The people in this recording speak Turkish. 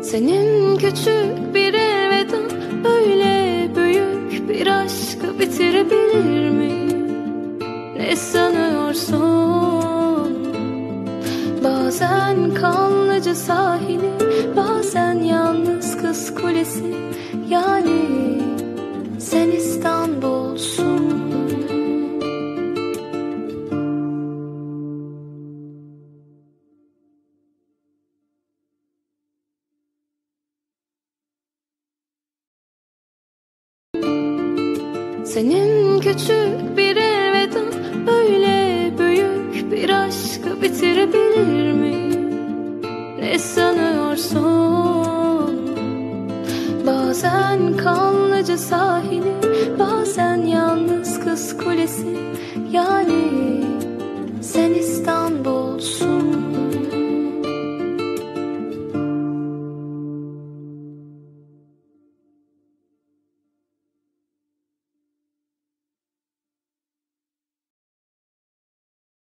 Senin küçük bir elveda böyle büyük bir aşkı bitirebilir mi? Ne sanıyorsun? Bazen kanlıca sahili, bazen yalnız Kız Kulesi. Yani sen İstanbul'sun. Senin küçük bir elveda böyle büyük bir aşkı bitirebilir mi? Ne sanıyorsun? Bazen kanlıca sahili, bazen yalnız Kız Kulesi. Yani sen İstanbul'sun.